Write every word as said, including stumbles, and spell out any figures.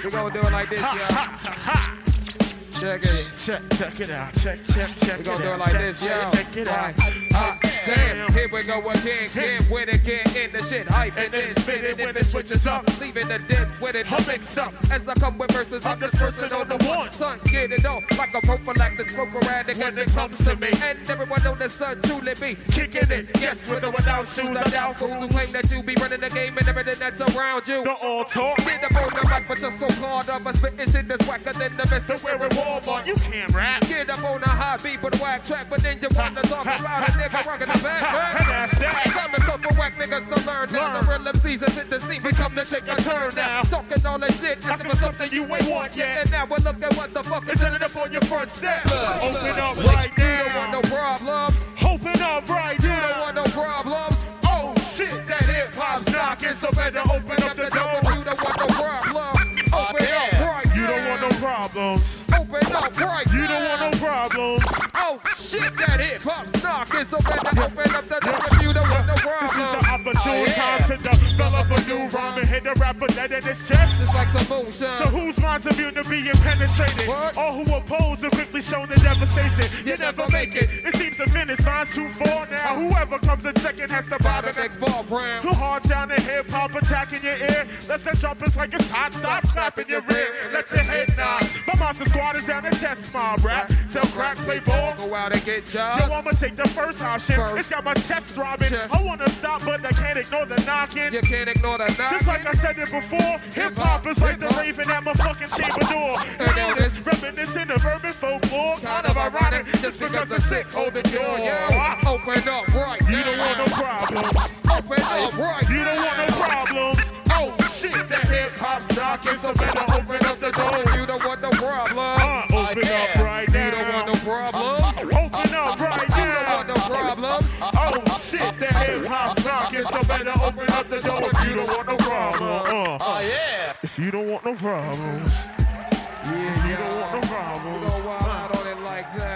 We gonna do it like this, y'all. Check it. Check, check it out. Check, check, check we gonna it do out. it like check, this, check, yo. check it out. Hot damn, here we go again. Get with it, get in the shit. Hype and then spit it when it switches up. Leaving the dead with it, I'm mixed up. As I come with verses, I'm this person on the one. Son, get it off like a prophylactic smoke around it when it comes to me. And everyone know the sun truly be kicking it. Yes, with or without shoes, I doubt fools who claim that you be running the game and everything that's around you. The all talk. Get up on the mic, but you're so hard of a spitting shit that's whacker than the best of wearing Walmart. You can't rap. Get up on a high beat with a whack track, but then you wanna talk about a nigga rocking the back. That's that. Time is up for whack niggas to learn. Now the real M Cs is in the scene, we come to take a turn now. Talking all that shit, asking for something you ain't want yet. And now we're looking what the fuck is ending up on your front step. Open up right now. You don't want no problems. Open up right You now. don't want no problems. Oh shit, that hip hop's knocking, so better open up the door. You don't want no problems. Open up right now. You don't want no problems. Open up right You now. don't want no problems. Oh shit, that hip hop's knocking, so better open up the door. You don't want no problems. This is the opportune time to develop a new rhyme and hit the rapper dead in his chest. It's like some moonshine. So whose minds immune to being penetrated? What? All who oppose are quickly shown the devastation. You never make it. It seems the finish line's too far now. Whoever comes in second has to buy By the the next ball brand. Who hard down the hip hop attacking your ear? Let's the trumpets like it's hot. Stop clapping your rear. Let your head nod. My monster squad is down to test my rap. Sell crack, play ball. Go out and get Yo, jobs. I'ma take the first option. First. It's got my chest throbbing. Chest. I wanna stop, but I can't ignore the knocking. You can't ignore the knocking. Just like I said it before, hip hop is like the Hip-hop. raven at my fucking chamber door. And And this- this reminiscent of urban folklore. Kind of ironic, just because the sick hold the door. Yo, open up right You don't want no problems. Open up right You don't want no problems. Oh shit, that hip hop's knocking, so better open up the door. You don't want no problem. Uh, open up right now. You don't want no problem. Open up right You don't want now. no problem. Oh shit, the hip hop's knocking, so better open up the door if you don't want no problem. Uh, Oh yeah. if you don't want no problems. Yeah, You don't want no You problems. don't wild out on it like that.